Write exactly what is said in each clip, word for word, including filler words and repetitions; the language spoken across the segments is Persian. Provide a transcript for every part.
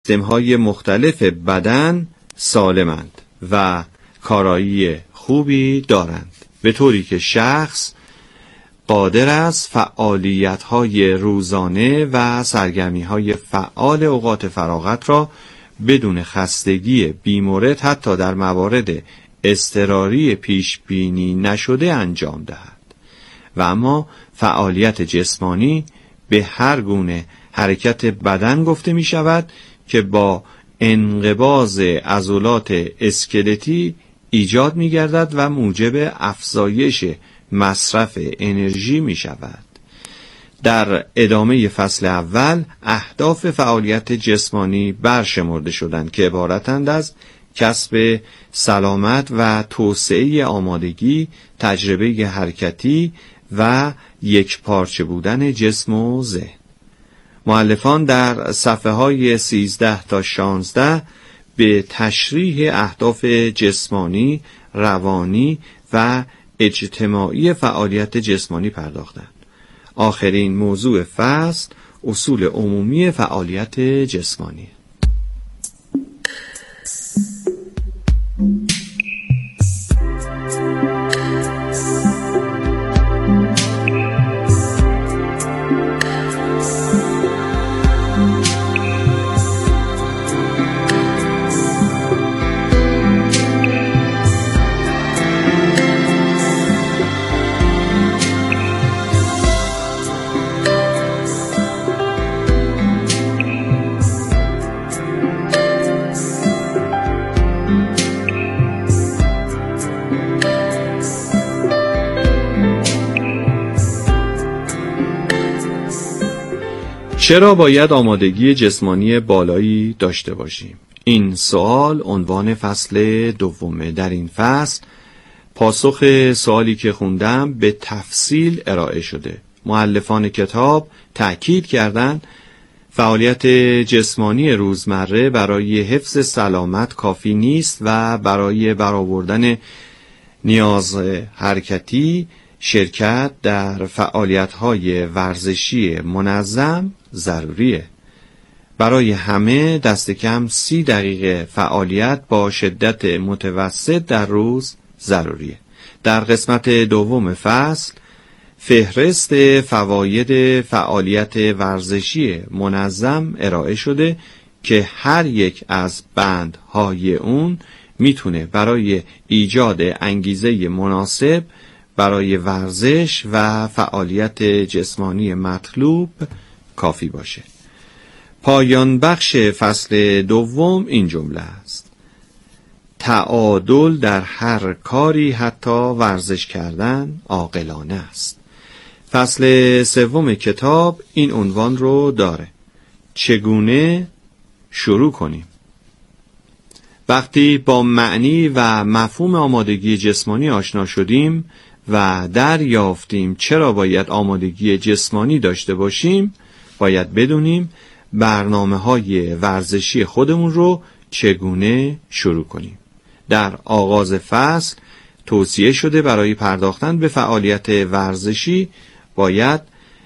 سیستم‌های مختلف بدن سالمند و کارایی خوبی دارند، به طوری که شخص قادر است فعالیت‌های روزانه و سرگرمی‌های فعال اوقات فراغت را بدون خستگی بیمورد حتی در موارد اضطراری پیش بینی نشده انجام دهد. و اما فعالیت جسمانی به هر گونه حرکت بدن گفته می شود که با انقباض عضلات اسکلتی ایجاد می گردد و موجب افزایش مصرف انرژی می شود. در ادامه فصل اول اهداف فعالیت جسمانی برشمرده شدند که عبارتند از کسب سلامت و توسعه آمادگی، تجربه حرکتی و یک پارچه بودن جسم و ذهن. مؤلفان در صفحه های سیزده تا شانزده به تشریح اهداف جسمانی، روانی و اجتماعی فعالیت جسمانی پرداختند. آخرین موضوع فصل اصول عمومی فعالیت جسمانی. چرا باید آمادگی جسمانی بالایی داشته باشیم؟ این سوال عنوان فصل دومه. در این فصل پاسخ سوالی که خوندم به تفصیل ارائه شده. مؤلفان کتاب تأکید کردند فعالیت جسمانی روزمره برای حفظ سلامت کافی نیست و برای برآوردن نیاز حرکتی شرکت در فعالیت‌های ورزشی منظم ضروریه. برای همه دست کم سی دقیقه فعالیت با شدت متوسط در روز ضروریه. در قسمت دوم فصل فهرست فواید فعالیت ورزشی منظم ارائه شده که هر یک از بندهای اون میتونه برای ایجاد انگیزه مناسب برای ورزش و فعالیت جسمانی مطلوب کافی باشه. پایان بخش فصل دوم این جمله است: تعادل در هر کاری حتی ورزش کردن عاقلانه است. فصل سوم کتاب این عنوان رو داره: چگونه شروع کنیم؟ وقتی با معنی و مفهوم آمادگی جسمانی آشنا شدیم و دریافتیم چرا باید آمادگی جسمانی داشته باشیم، باید بدونیم برنامه‌های ورزشی خودمون رو چگونه شروع کنیم. در آغاز فصل توصیه شده برای پرداختن به فعالیت ورزشی باید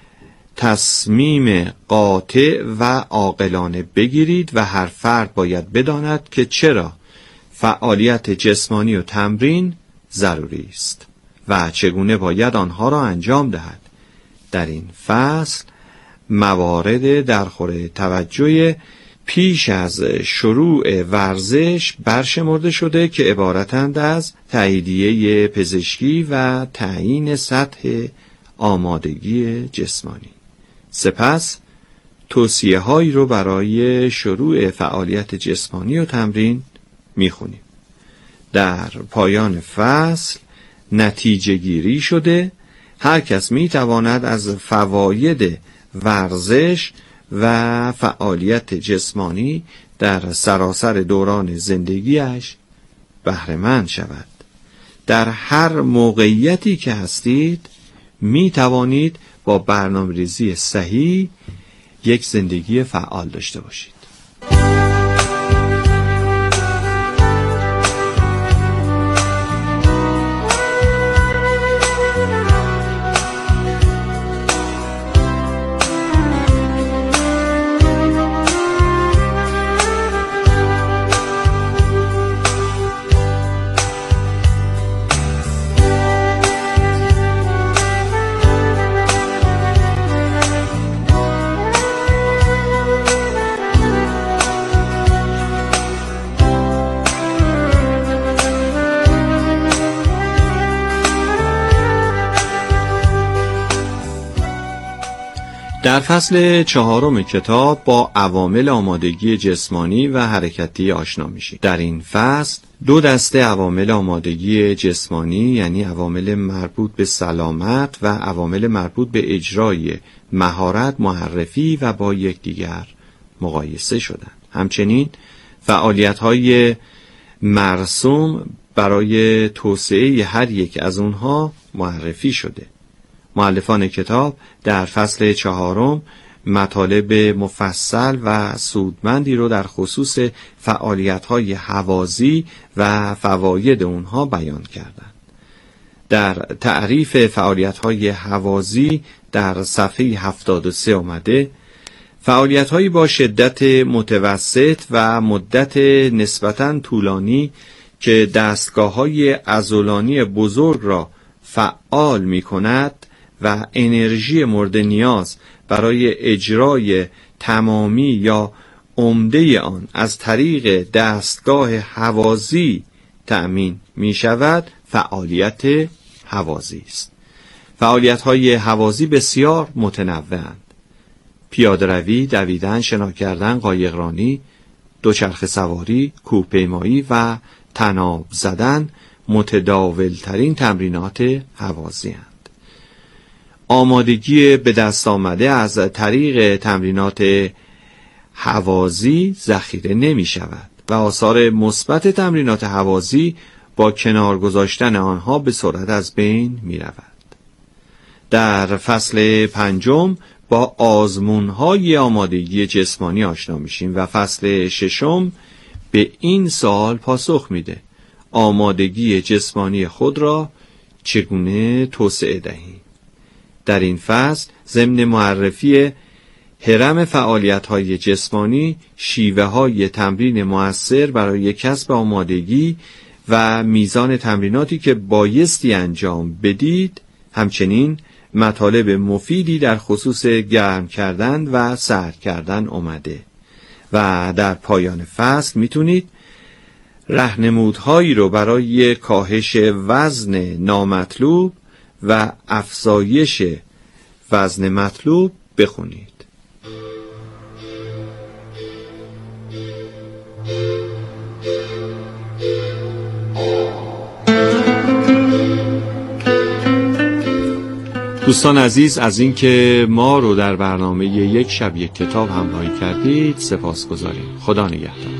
تصمیم قاطع و عاقلانه بگیرید و هر فرد باید بداند که چرا فعالیت جسمانی و تمرین ضروری است و چگونه باید آنها را انجام دهد. در این فصل موارد درخور توجه پیش از شروع ورزش برشمرده شده که عبارتند از تاییدیه پزشکی و تعیین سطح آمادگی جسمانی. سپس توصیه هایی رو برای شروع فعالیت جسمانی و تمرین میخونیم. در پایان فصل نتیجه گیری شده هر کس میتواند از فواید ورزش و فعالیت جسمانی در سراسر دوران زندگیش بهره مند شود. در هر موقعیتی که هستید می توانید با برنامه‌ریزی صحیح یک زندگی فعال داشته باشید. در فصل چهارم کتاب با عوامل آمادگی جسمانی و حرکتی آشنا میشیم. در این فصل دو دسته عوامل آمادگی جسمانی، یعنی عوامل مربوط به سلامت و عوامل مربوط به اجرای مهارت معرفی و با یکدیگر مقایسه شدند. همچنین فعالیت‌های مرسوم برای توسعه هر یک از اونها معرفی شده. مؤلفان کتاب در فصل چهارم مطالب مفصل و سودمندی رو در خصوص فعالیت‌های حوازی و فواید اونها بیان کردند. در تعریف فعالیت‌های حوازی در صفحه هفتاد و سه اومده: فعالیت‌هایی با شدت متوسط و مدت نسبتاً طولانی که دستگاه‌های عضلانی بزرگ را فعال می‌کند و انرژی مورد نیاز برای اجرای تمامی یا عمده آن از طریق دستگاه حوازی تأمین می شود، فعالیت حوازی است. فعالیت‌های حوازی بسیار متنوعند: پیاده‌روی، دویدن، شنا کردن، قایقرانی، دوچرخه سواری، کوهپیمایی و طناب زدن متداولترین تمرینات حوازی هستند. آمادگی به دست آمده از طریق تمرینات حوازی ذخیره نمی شود و آثار مثبت تمرینات حوازی با کنار گذاشتن آنها به سرعت از بین می رود. در فصل پنجم با آزمون‌های آمادگی جسمانی آشنا میشیم و فصل ششم به این سوال پاسخ میده: آمادگی جسمانی خود را چگونه توسعه دهیم؟ در این فصل ضمن معرفی هرم فعالیت‌های جسمانی، شیوه‌های تمرین مؤثر برای کسب آمادگی و میزان تمریناتی که بایستی انجام بدید، همچنین مطالب مفیدی در خصوص گرم کردن و سرد کردن اومده و در پایان فصل میتونید راهنمودهایی رو برای کاهش وزن نامطلوب و افزایش وزن مطلوب بخونید. دوستان عزیز، از اینکه ما رو در برنامه یک شب یک کتاب همراهی کردید سپاسگزاریم. خدا نگهدار.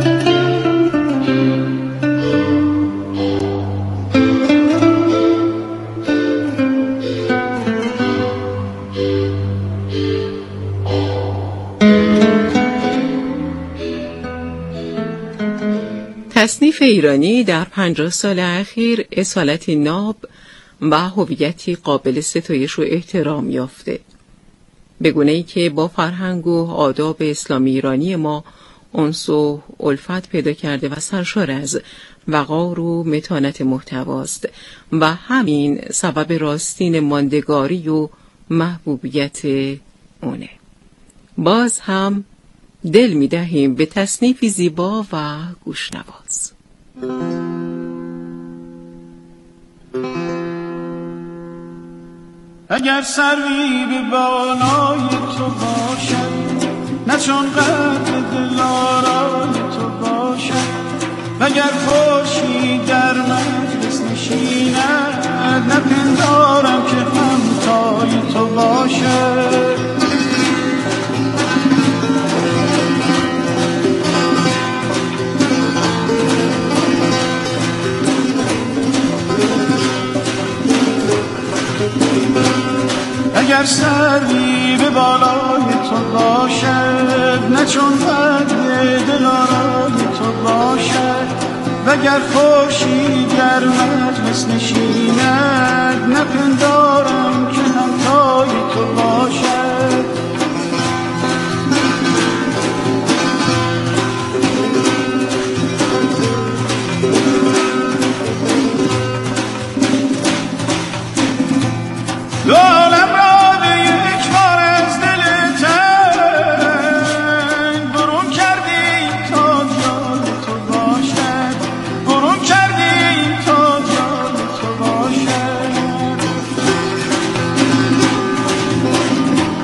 تصنیف ایرانی در پنجاه سال اخیر اصالتی ناب و هویتی قابل ستایش و احترام یافته، به گونه‌ای که با فرهنگ و آداب اسلامی ایرانی ما انس و الفت پیدا کرده و سرشار از وقار و متانت محتواست و همین سبب راستین ماندگاری و محبوبیت اونه. باز هم دل می دهیم به تصنیفی زیبا و گوشنواز. اگر سروی به بالای تو باشد، نه چون قد دلارای تو باشد، وگر خورشید در مجلس نشیند، نپندارم که همتای تو باشد. اگر سروی به بالای تو باشد، نه چون قد دلارای تو باشد، وگر خورشید در مجلس نشیند، نپندارم که همتای تو باشد. عالم را به یک بار از دل تنگ برون کردی تا یاد تو باشد، برون کردی تا یاد تو باشد.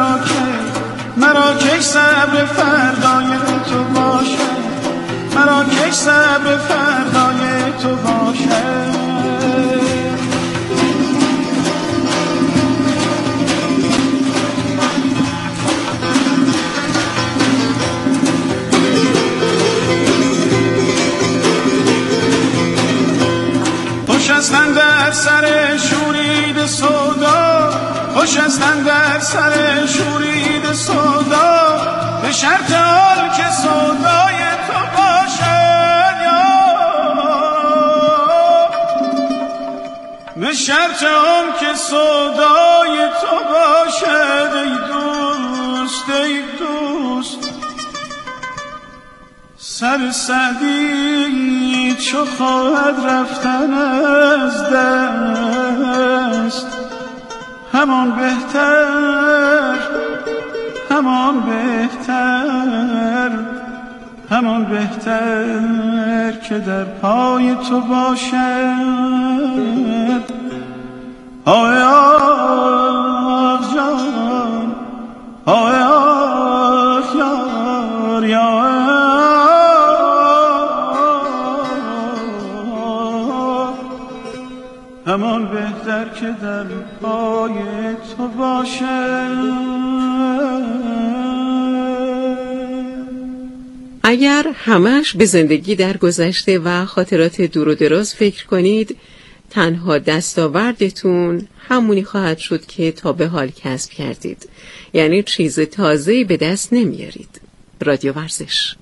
مرا کی مرا کی صبر فردای تو باشه مرا کی صبر فردای تو باشه خوشستن در سر شورید سودا خوشستن در سر شورید سودا به شرط حال که سودای تو باشد به شرط حال که سودای تو باشد ای دوست ای دوست سر سعدی چو خواهد رفتن از دست همان بهتر همان بهتر همان بهتر که در پای تو باشد آه آه جان آه آه یار یار همان بهتر که در پای تو باشه. اگر همش به زندگی در گذشته و خاطرات دور و دراز فکر کنید، تنها دستاوردتون همونی خواهد شد که تا به حال کسب کردید، یعنی چیز تازه‌ای به دست نمیارید. رادیو ورزش.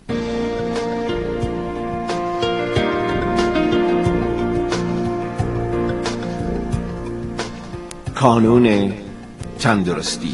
کانون تندرستی.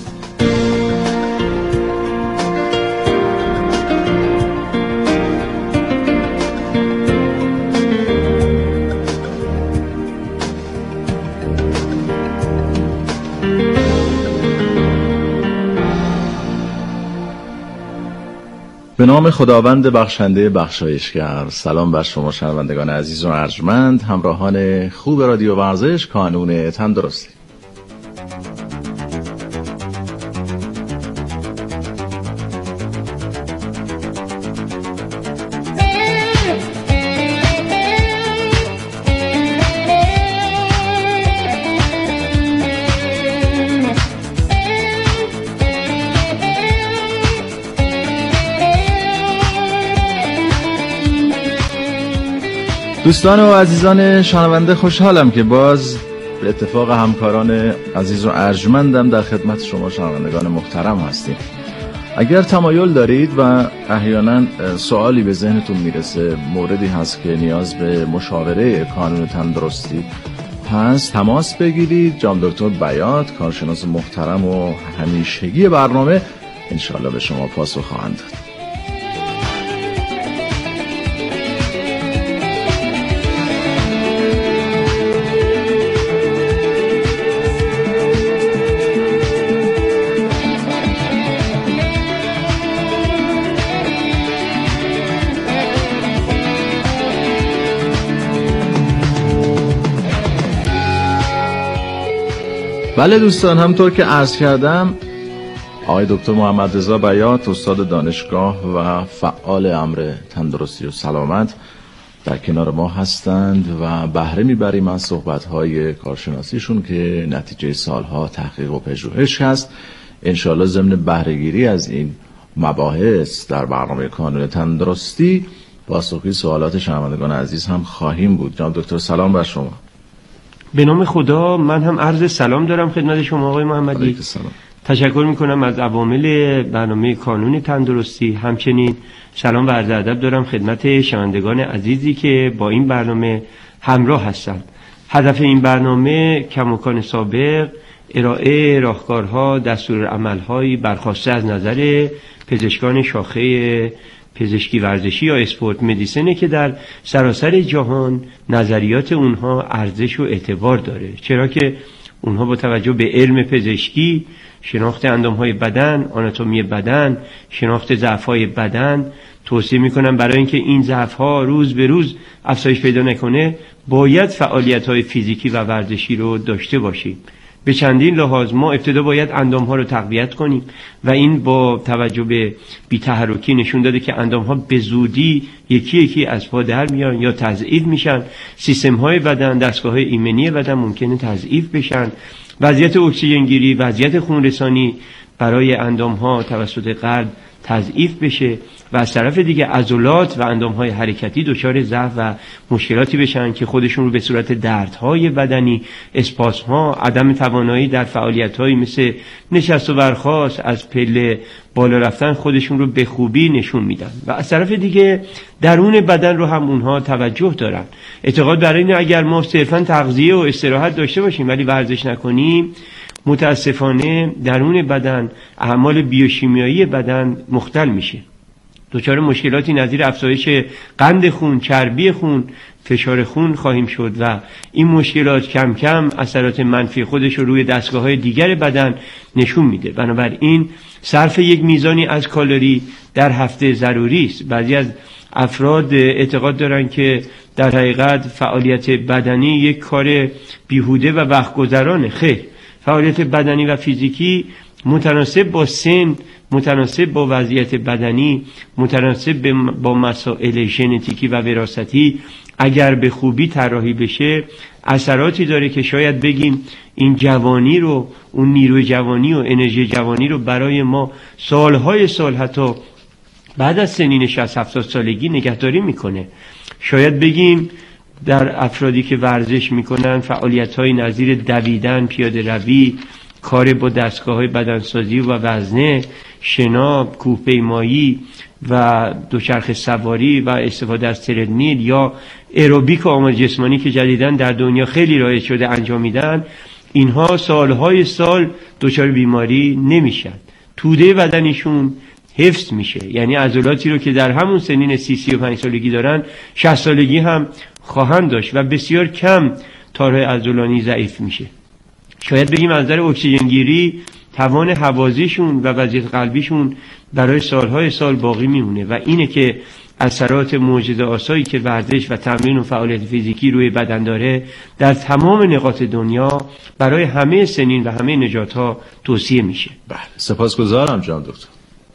به نام خداوند بخشنده بخشایشگر. سلام بر شما شنوندگان عزیز و ارجمند، همراهان خوب رادیو ورزش، کانون تندرستی. دوستان و عزیزان شنونده، خوشحالم که باز به اتفاق همکاران عزیز و ارجمندم در خدمت شما شنوندگان محترم هستیم. اگر تمایل دارید و احیانا سوالی به ذهنتون میرسه، موردی هست که نیاز به مشاوره کانون تندرستی هست، تماس بگیرید. جناب دکتر بیات، کارشناس محترم و همیشگی برنامه، انشالله به شما پاسخ خواهند داد. بله دوستان، همطور که عرض کردم، آقای دکتر محمد رضا بیات، استاد دانشگاه و فعال امر تندرستی و سلامت، در کنار ما هستند و بهره میبریم از صحبت‌های کارشناسیشون که نتیجه سالها تحقیق و پژوهش هست. انشاءالله ضمن بهره‌گیری از این مباحث در برنامه کانون تندرستی پاسخی سوالات شنوندگان عزیز هم خواهیم بود. جناب دکتر سلام بر شما. به نام خدا، من هم عرض سلام دارم خدمت شما آقای محمدی. تشکر میکنم از عوامل برنامه کانون تندرستی. همچنین سلام و عرض ادب دارم خدمت شنوندگان عزیزی که با این برنامه همراه هستند. هدف این برنامه کماکان سابق ارائه راهکارها، دستورالعمل‌هایی برخواسته از نظر پزشکان شاخه پزشکی ورزشی یا اسپورت مدیسنه که در سراسر جهان نظریات اونها ارزش و اعتبار داره، چرا که اونها با توجه به علم پزشکی، شناخت اندامهای بدن، آناتومی بدن، شناخت ضعف‌های بدن توصیه میکنن برای اینکه این ضعف‌ها روز به روز افزایش پیدا نکنه باید فعالیت‌های فیزیکی و ورزشی رو داشته باشیم. به چندین لحاظ. ما ابتدا باید اندامها رو تقویت کنیم و این با توجه به بی‌تحرکی نشون داده که اندامها به زودی یکی یکی از پا در میان یا تضعیف میشن. سیستم های بدن، دستگاه های ایمنی بدن ممکنه تضعیف بشن. وضعیت اکسیژن گیری، وضعیت خون رسانی برای اندامها توسط قلب تضعیف بشه و از طرف دیگه عضلات و اندامهای حرکتی دچار ضعف و مشکلاتی بشن که خودشون رو به صورت دردهای بدنی، اسپاسم‌ها، عدم توانایی در فعالیت‌هایی مثل نشست و برخاست، از پله بالا رفتن خودشون رو به خوبی نشون میدن و از طرف دیگه درون بدن رو هم اونها توجه دارن. اعتقاد بر اینه اگر ما صرفاً تغذیه و استراحت داشته باشیم ولی ورزش نکنیم، متاسفانه درون بدن اعمال بیوشیمیایی بدن مختل میشه. دچار مشکلاتی نظیر افزایش قند خون، چربی خون، فشار خون خواهیم شد و این مشکلات کم کم اثرات منفی خودش رو روی دستگاه‌های دیگر بدن نشون میده. بنابراین صرف یک میزانی از کالری در هفته ضروری است. بعضی از افراد اعتقاد دارن که در حقیقت فعالیت بدنی یک کار بیهوده و وقت‌گذرانه. خیر، فعالیت بدنی و فیزیکی متناسب با سن، متناسب با وضعیت بدنی، متناسب با مسائل ژنتیکی و وراثتی اگر به خوبی طراحی بشه اثراتی داره که شاید بگیم این جوانی رو، اون نیروی جوانی و انرژی جوانی رو برای ما سالهای سال حتی بعد از سنین شصت هفتاد سالگی نگهداری میکنه. شاید بگیم در افرادی که ورزش میکنن فعالیت‌های نظیر دویدن، پیاده روی، کار با دستگاه‌های بدنسازی و وزنه، شنا، کوهپیمایی و دوچرخه سواری و استفاده از تردمیل یا ایروبیک و آماده جسمانی که جدیداً در دنیا خیلی رایج شده انجام میدن، اینها سالهای سال دچار بیماری نمیشن. توده بدنشون حفظ میشه، یعنی عضلاتی رو که در همون سنین سی سی و پنج سالگی دارن شصت سالگی هم خواهند داشت و بسیار کم تارهای عضلانی ضعیف میشه. شاید بگیم از نظر اکسیژن گیری توان حوازیشون و وضعیت قلبیشون برای سالهای سال باقی میمونه و اینه که اثرات معجزه آسایی که ورزش و تمرین و فعالیت فیزیکی روی بدن داره در تمام نقاط دنیا برای همه سنین و همه نژادها توصیه میشه. بله، سپاسگزارم جان دکتر.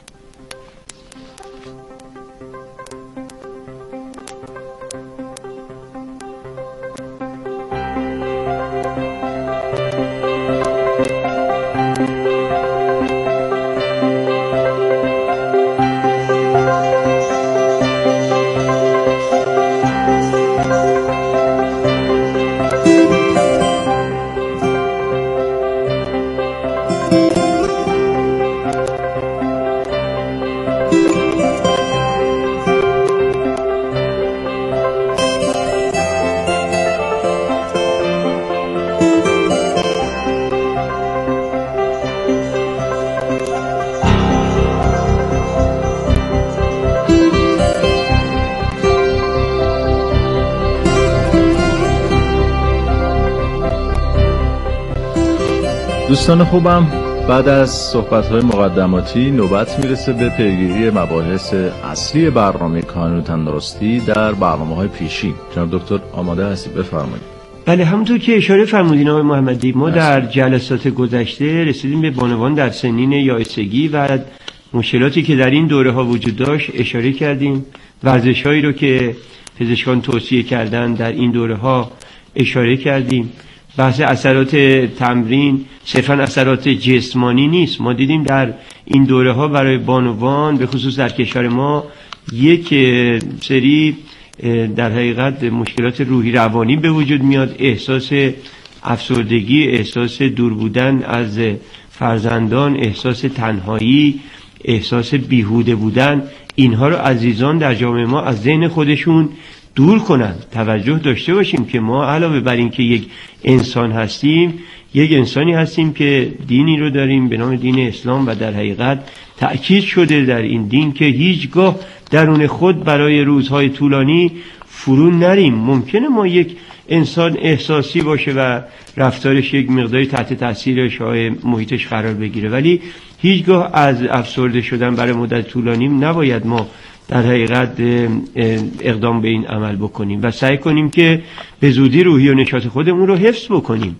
دوستان خوبم، بعد از صحبت‌های مقدماتی نوبت میرسه به پیگیری مباحث اصلی برنامه کانون تندرستی در برنامه‌های پیشین. جناب دکتر آماده هستید؟ بفرمایید. بله، همونطور که اشاره فرمودین آقای محمدی، ما در جلسات گذشته رسیدیم به بانوان در سنین یائسگی و مشکلاتی که در این دوره ها وجود داشت اشاره کردیم. ورزش‌هایی رو که پزشکان توصیه کردن در این دوره ها اشاره کردیم. بحث اثرات تمرین صرفاً اثرات جسمانی نیست. ما دیدیم در این دوره ها برای بانوان به خصوص در کشور ما یک سری در حقیقت مشکلات روحی روانی به وجود میاد. احساس افسردگی، احساس دور بودن از فرزندان، احساس تنهایی، احساس بیهوده بودن، اینها رو عزیزان در جامعه ما از ذهن خودشون دور کنن. توجه داشته باشیم که ما علاوه بر این که یک انسان هستیم، یک انسانی هستیم که دینی رو داریم به نام دین اسلام و در حقیقت تأکید شده در این دین که هیچگاه درون خود برای روزهای طولانی فرو نریم. ممکنه ما یک انسان احساسی باشه و رفتارش یک مقداری تحت تاثیر شای محیطش قرار بگیره، ولی هیچگاه از افسرده شدن برای مدت طولانی نباید ما در حقیقت اقدام به این عمل بکنیم و سعی کنیم که به زودی روحی و نشاط خودمون رو حفظ بکنیم.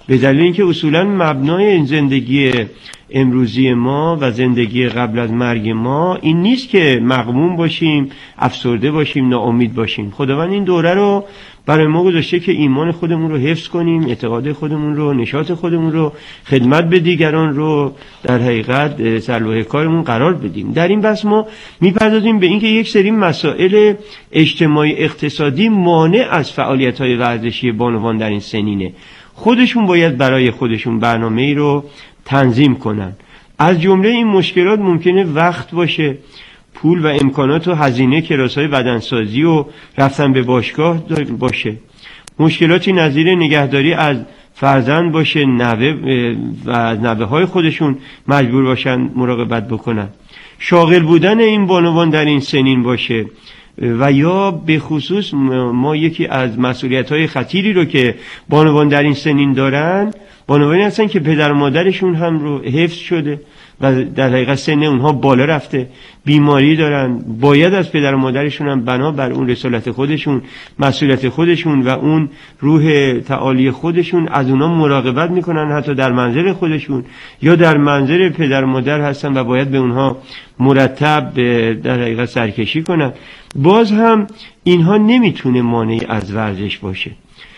به دلیل اینکه اصولا مبنای زندگی امروزی ما و زندگی قبل از مرگ ما این نیست که مغموم باشیم، افسرده باشیم، ناامید باشیم. خداوند این دوره رو برای ما گذاشته که ایمان خودمون رو حفظ کنیم، اعتقاد خودمون رو، نشاط خودمون رو، خدمت به دیگران رو در حقیقت سرلوحه کارمون قرار بدیم. در این بحث ما میپردازیم به اینکه یک سری مسائل اجتماعی اقتصادی مانع از فعالیت‌های ورزشی بانوان در این سنینه. خودشون باید برای خودشون برنامه‌ای رو تنظیم کنن. از جمله این مشکلات ممکنه وقت باشه، پول و امکانات و هزینه کلاس‌های بدنسازی و رفتن به باشگاه باشه، مشکلاتی نظیر نگهداری از فرزند باشه، نوه و از نوه‌های خودشون مجبور باشن مراقبت بکنن، شاغل بودن این بانوان در این سنین باشه، و یا به خصوص ما یکی از مسئولیت‌های خطیری رو که بانوان در این سنین دارن، بانوانی هستن که پدر و مادرشون هم رو حفظ شده و در حقیقت سن اونها بالا رفته، بیماری دارن، باید از پدر و مادرشون هم بنا بر اون رسالت خودشون، مسئولیت خودشون و اون روح تعالی خودشون از اونها مراقبت میکنن، حتی در منزل خودشون یا در منزل پدر و مادر هستن و باید به اونها مرتب در حقیقت سرکشی کنن. باز هم اینها نمیتونه مانعی از ورزش باشه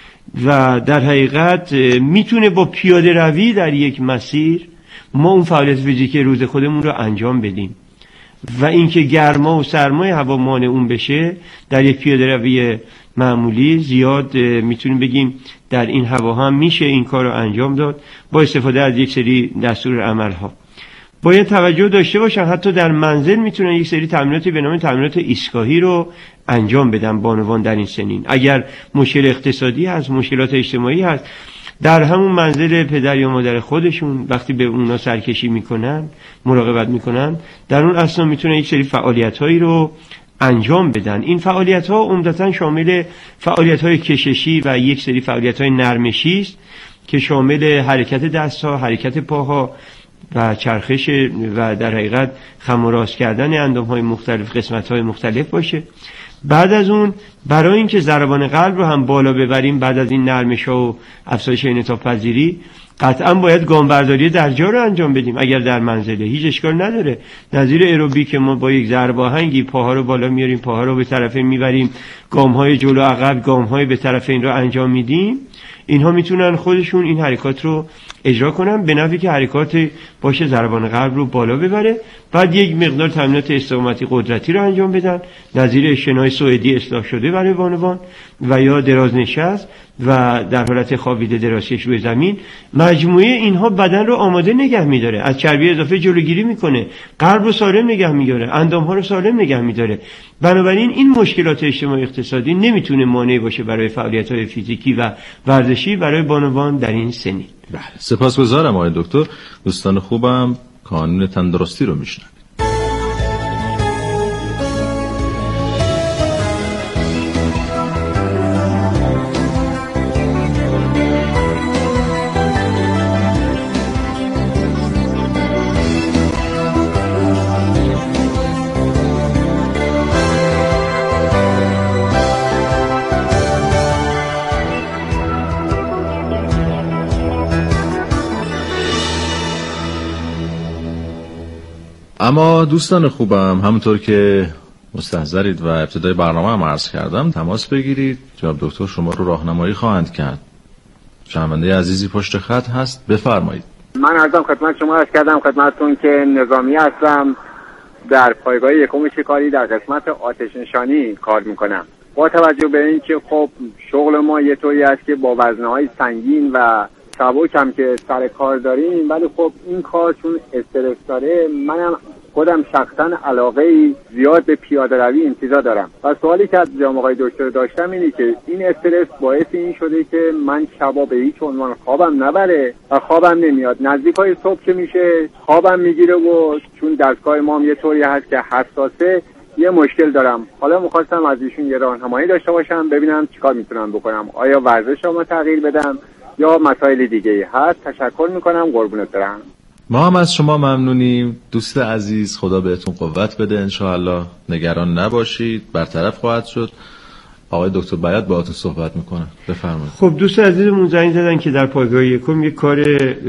و در حقیقت میتونه با پیاده روی در یک مسیر ما اون فعالیت فیزیکی روز خودمون رو انجام بدیم و اینکه گرما و سرمای هوا مانع اون بشه در یک پیاده روی معمولی زیاد میتونیم بگیم در این هوا هم میشه این کار رو انجام داد با استفاده از یک سری دستور عمل ها. باید توجه داشته باشن حتی در منزل میتونن یک سری تمریناتی به نام تمرینات ایستگاهی رو انجام بدن بانوان در این سنین. اگر مشکل اقتصادی هست، مشکلات اجتماعی هست، در همون منزل پدر یا مادر خودشون وقتی به اونا سرکشی میکنن، مراقبت میکنن، در اون اثنا میتونن یک سری فعالیت‌هایی رو انجام بدن. این فعالیت‌ها عمدتاً شامل فعالیت‌های کششی و یک سری فعالیت‌های نرمشی است که شامل حرکت دست‌ها، حرکت پاها و چرخش و در حقیقت خم و راست کردن اندام‌های مختلف، قسمت‌های مختلف باشه. بعد از اون برای اینکه ضربان قلب رو هم بالا ببریم، بعد از این نرمش‌ها و افزایش انعطاف پذیری قطعا باید گام برداری درجا رو انجام بدیم. اگر در منزله هیچ اشکال نداره، نظیر ایروبیک ما با یک ضرب آهنگی پاها رو بالا میاریم، پاها رو به طرف میبریم، گام‌های جلو عقب، گام‌های به طرف این رو انجام میدیم، اینها میتونن خودشون این حرکات رو اجرا کنن به نحوی که حرکات باشه ضربان قلب رو بالا ببره. بعد یک مقدار تمرینات استقامتی قدرتی رو انجام بدن نظیر شنای سوئدی اصلاح شده برای بانوان و یا دراز نشست و در حالت خوابیده درازکش روی زمین. مجموعه اینها بدن رو آماده نگه میداره، از چربی اضافه جلوگیری میکنه، قلب رو سالم نگه میداره، اندامها رو سالم نگه میداره. بنابراین این مشکلات اجتماعی اقتصادی نمیتونه مانع باشه برای فعالیت‌های فیزیکی و ورزشی برای بانوان در این سنین. بله، سپاسگزارم آقای دکتر. دوستان خوبم کانون تندرستی رو میشنن. اما دوستان خوبم، همونطور که مستحضرید و ابتدای برنامه هم عرض کردم، تماس بگیرید، جناب دکتر شما رو راهنمایی خواهند کرد. شنونده عزیزی پشت خط هست، بفرمایید. من عرضم خدمت شما عرض کردم خدمتتون که نظامی هستم، در پایگاه یکم شکاری در قسمت آتش نشانی کار میکنم. با توجه به اینکه خب شغل ما یه طوری است که با وزنه‌های سنگین و سبک هم که سر کار داریم، ولی خب این کار چون استرس داره، منم خودم شخصا علاقه زیاد به پیاده روی انتظار دارم. و سوالی که از جناب آقای دکتر داشتم اینه که این استرس باعث این شده که من شبا به هیچ عنوان خوابم نبره و خوابم نمیاد. نزدیکای صبح که میشه خوابم میگیره و چون دستگاه ما هم یه طوری هست که حساسه، یه مشکل دارم. حالا می‌خواستم از ایشون یه راهنمایی داشته باشم ببینم چیکار میتونم بکنم. آیا ورزشمو تغییر بدم یا مسائل دیگه هست؟ تشکر میکنم، قربونت برم. ما هم از شما ممنونیم دوست عزیز، خدا بهتون قوت بده انشاءالله، نگران نباشید، برطرف خواهد شد. آقای دکتر بیات باهاتون صحبت میکنن. بفرمایید. خب دوست عزیزمون زنگ زدن که در پایگاه یکم یک کار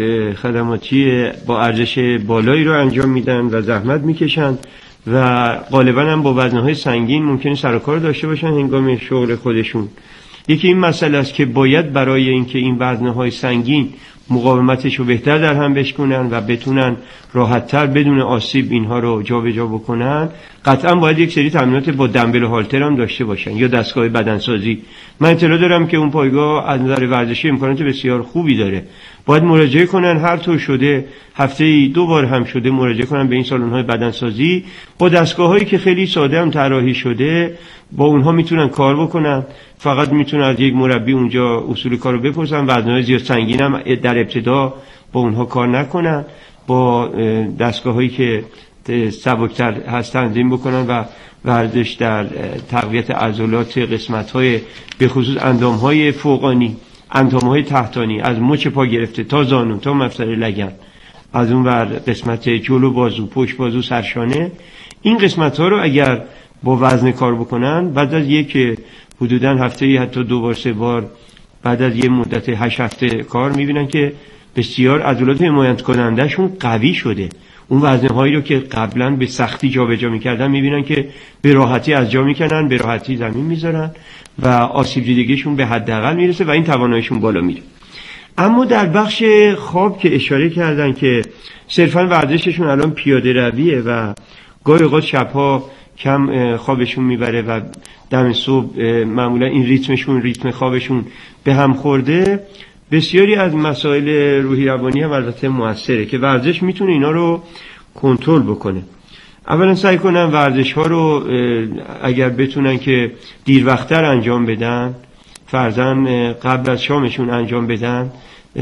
خدماتی با ارزش بالایی رو انجام میدن و زحمت میکشن و غالبا هم با وزنهای سنگین ممکنه سر و کار داشته باشن هنگام شغل خودشون. یکی این مسئله است که باید برای اینکه این وزنهای سنگین مقاومتش رو بهتر در هم بشکنن و بتونن راحت‌تر بدون آسیب اینها رو جابجا بکنن، قطعا باید یک سری تمرینات با دمبل و هالتر هم داشته باشن یا دستگاه بدنسازی. من اطلاع دارم که اون پایگاه از نظر ورزشی امکانات بسیار خوبی داره. باید مراجعه کنن، هر طور شده هفته‌ای دو بار هم شده مراجعه کنن به این سالن‌های بدنسازی. با دستگاه‌هایی که خیلی ساده هم طراحی شده با اونها میتونن کار بکنن. فقط میتونن از یک مربی اونجا اصول کارو بپرسن. وزنهای زیاد سنگین هم در ابتدا با اونها کار نکنن، با دستگاه‌هایی که سبکتر هست تنظیم بکنن و ورزش در تقویت عضلات قسمت‌های به خصوص اندام‌های فوقانی، اندام‌های تحتانی از مچ پا گرفته تا زانو تا مفصل لگن، از اون ور قسمت جلو بازو، پشت بازو، سرشانه، این قسمت‌ها رو اگر با وزن کار بکنن بعد از یک حدوداً هفته‌ای حتی دو بار سه بار بعد از یه مدت هشت هفته کار می‌بینن که بسیار عضلات حمایت کننده‌شون قوی شده. اون وزنهایی رو که قبلا به سختی جابجا می‌کردن می‌بینن که به راحتی از جا می‌کنن، به راحتی زمین می‌ذارن و آسیب دیدگیشون به حداقل میرسه و این تواناییشون بالا میره. اما در بخش خواب که اشاره کردن که صرفاً ورزششون الان پیاده رویه و گاهی اوقات شب‌ها کم خوابشون میبره و دم صبح معمولا این ریتمشون ریتم خوابشون به هم خورده، بسیاری از مسائل روحی روانی هم البته موثره که ورزش میتونه اینا رو کنترل بکنه. اولا سعی کنن ورزش ها رو اگر بتونن که دیر وقت‌تر انجام بدن، فرضاً قبل از شامشون انجام بدن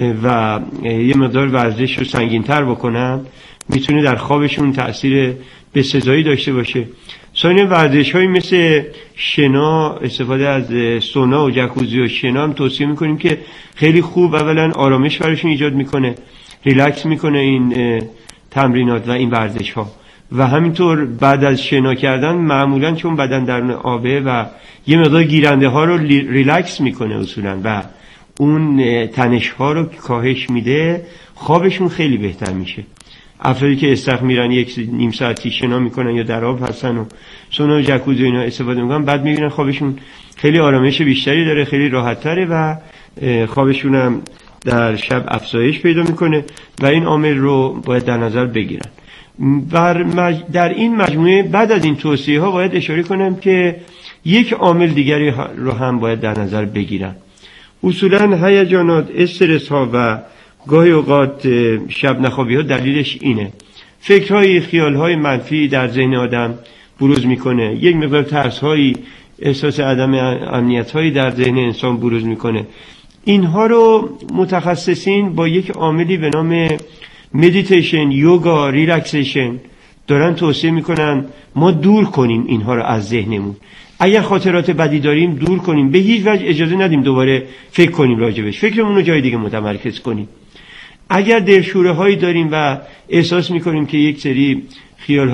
و یه مقدار ورزش رو سنگین‌تر بکنن، میتونه در خوابشون تأثیر بسزایی داشته باشه. ثانیاً ورزش‌هایی مثل شنا، استفاده از سونا و جکوزی و شنا هم توصیه میکنیم که خیلی خوب اولا آرامش براشون ایجاد میکنه، ریلکس میکنه این تمرینات و این ورزش‌ها. و همینطور بعد از شنا کردن معمولاً چون بدن درون آبه و یه مقدار گیرنده ها رو ریلکس میکنه اصولاً و اون تنش ها رو کاهش میده، خوابشون خیلی بهتر میشه. افرادی که استخ میرن یک نیم ساعتی شنا میکنن یا در آب هستن و سونا و جکوزی اینا استفاده میکنن، بعد میبینن خوابشون خیلی آرامش بیشتری داره، خیلی راحت تره و خوابشون هم در شب افزایش پیدا میکنه و این عامل رو باید در نظر بگیرن. بر مج... در این مجموعه بعد از این توصیه ها باید اشاره کنم که یک عامل دیگری رو هم باید در نظر بگیرن. اصولا هیجانات، استرس ها و گاهی اوقات شب نخوابی ها دلیلش اینه. فکرهای، خیالهای منفی در ذهن آدم بروز میکنه. یک مقدار ترس هایی، احساس عدم امنیت هایی در ذهن انسان بروز میکنه. اینها رو متخصصین با یک عاملی به نام مدیتیشن، یوگا، ریلکسیشن دارن توصیه میکنن ما دور کنیم اینها رو از ذهنمون. اگر خاطرات بدی داریم دور کنیم، به هیچ وجه اجازه ندیم دوباره فکر کنیم راجبش، فکرمون رو جای دیگه متمرکز کنیم. اگر دلشوره هایی داریم و احساس میکنیم که یک سری خیال